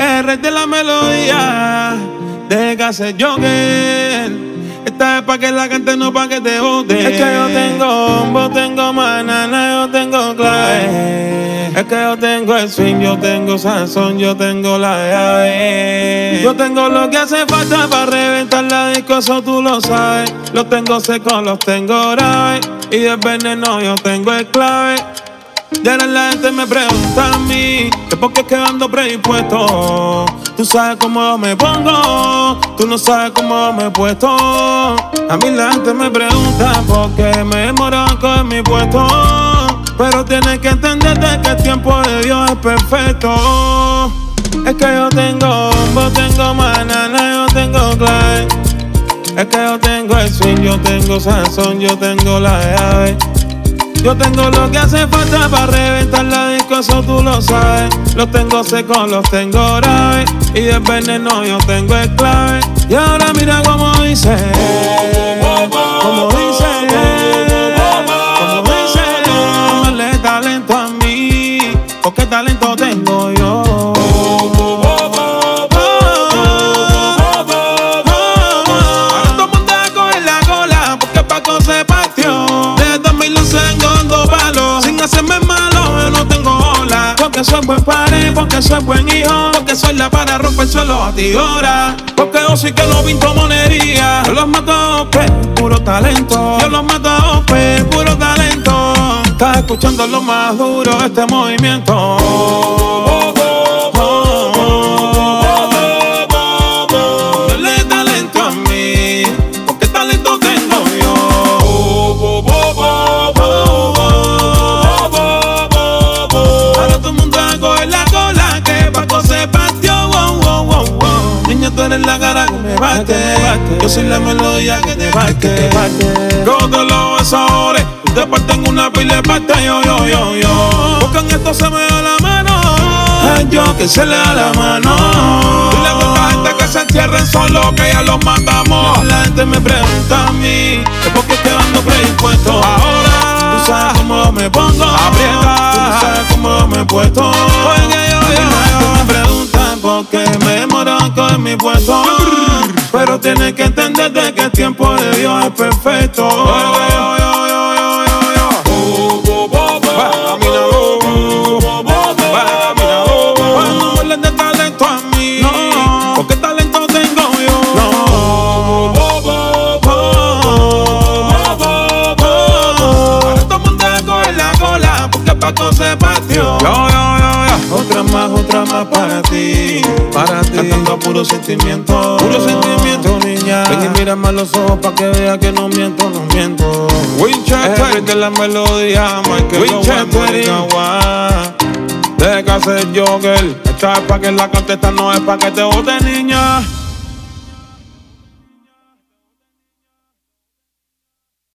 el rey de la melodía. Deja que hacer Joker. Esta es pa' que la cante, no pa' que te bote. Es que yo tengo bombo, tengo banana, yo tengo clave. Es que yo tengo el swing, yo tengo sazón, yo tengo la llave. Yo tengo lo que hace falta para reventar la disco, eso tú lo sabes. Los tengo secos, los tengo graves. Y del veneno yo tengo el clave. Y ahora la gente me pregunta a mí que por qué es que ando predispuesto. Tú sabes cómo yo me pongo, tú no sabes cómo yo me he puesto. A mí la gente me pregunta por qué me demoro en coger mi puesto. Pero tienes que entenderte que el tiempo de Dios es perfecto. Es que yo tengo bombo, tengo banana, yo tengo clave. Es que yo tengo el swing, yo tengo sazón, yo tengo la llave. Yo tengo lo que hace falta para reventar la disco, eso tú lo sabes. Los tengo secos, los tengo graves. Y del veneno yo tengo el clave. Y ahora mira cómo dice, como dice, como dice. Dale talento a mí, porque talento tengo yo. Ahora todo el mundo va a coger la cola, porque Paco se partió. Desde 2011 engondo palos, sin hacerme malo, yo no tengo ola. Porque soy buen padre, porque soy buen hijo, porque soy la para romper el suelo a ti ahora. Porque yo sí que no pinto monería. Yo los mato a Ope, puro talento. Yo los mato a Ope, puro talento. Estás escuchando lo más duro de este movimiento. Dale talento a mí, porque talento tengo yo. Ahora todo el mundo va a coger la cola, que Paco se partió. Niña, tú eres la cara que me bate. Yo soy la melodía que te bate. Yo te lo besores, te parten una pila de parte. Yo. Porque en esto se me da la mano. Es yo que se le da la mano. Dile a toda la gente que se entierren solo, que ya los matamos. La gente me pregunta a mí que por qué ando predispuesto. Ahora tú sabes cómo me pongo, aprieta. Tú sabes cómo me he puesto. Porque yo me preguntan por qué me demoro en coger mi puesto. Pero tienes que entenderte que el tiempo de Dios es perfecto. Cuando hablan de talento a mí, porque talento tengo yo. Ahora todo el mundo va a coger la cola, porque Paco se partió. Otra más para ti. Cantando puro sentimiento, niña. Ven y mírame a los ojos pa' que vea que no miento. Winchester de la melodía, Winchester. Deja que hacer Joker. Esta es pa' que la cante, esta no es pa' que te bote, niña.